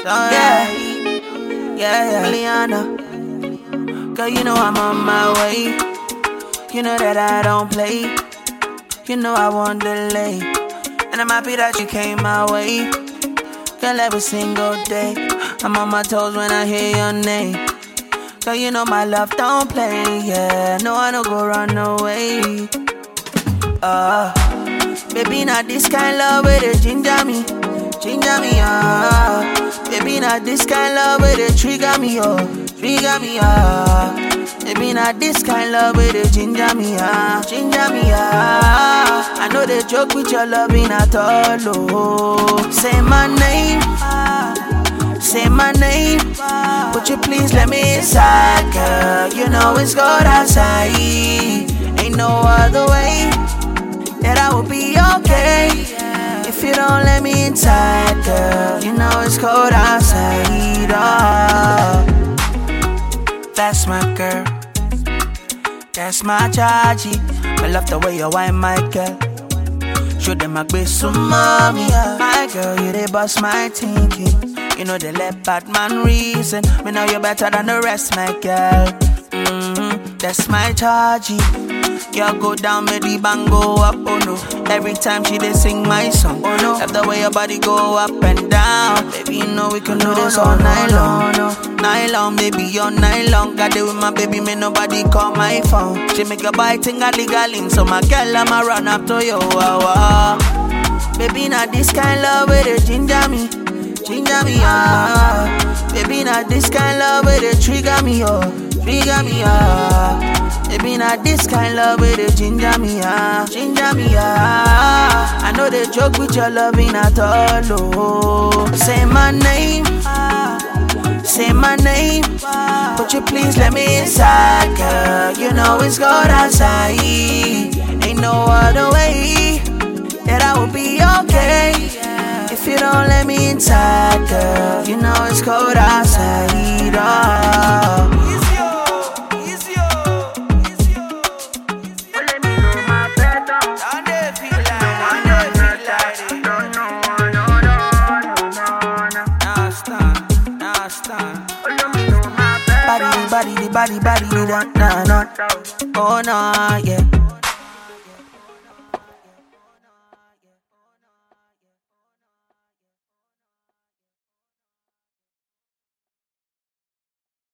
Yeah, Liana. Girl, you know I'm on my way. You know that I don't play. You know I won't delay. And I'm happy that you came my way. Girl, every single day I'm on my toes when I hear your name. Girl, you know my love don't play. Yeah, no, I don't go run away. Baby, not this kind love where they ginger me, Baby, not this kind love where they trigger me, Baby, not this kind love where they ginger me, I know they joke with your loving at all, oh. Say my name, would you please let me inside, girl? You know it's cold outside, ain't no other way that I will be okay if you don't let me inside, girl. You know it's cold outside, oh. That's my girl, that's my chargy. I love the way you whine, my girl. Show them a bit some mommy, my girl. You they bust my thinking. You know they let bad man reason. Me know you better than the rest, my girl. That's my chargy. Girl, go down, make the bang go up, oh no. Every time she dey sing my song, oh no. Love the way your body go up and down. Baby, you know we can do this all night long. Night long, baby, all night long. Got it with my baby, may nobody call my phone. She make a bite, ting a legaling. So my girl, I'ma run up to you, Baby, not this kind love where they ginger me, Baby, not this kind love where they trigger me, Baby, not this kind love where they ginger me, I know they joke with your loving at all, oh. Say my name, but you please let me inside, girl. You know it's cold outside, ain't no other way that I will be okay if you don't let me inside, girl. You know it's cold outside, oh. Body, oh no, yeah.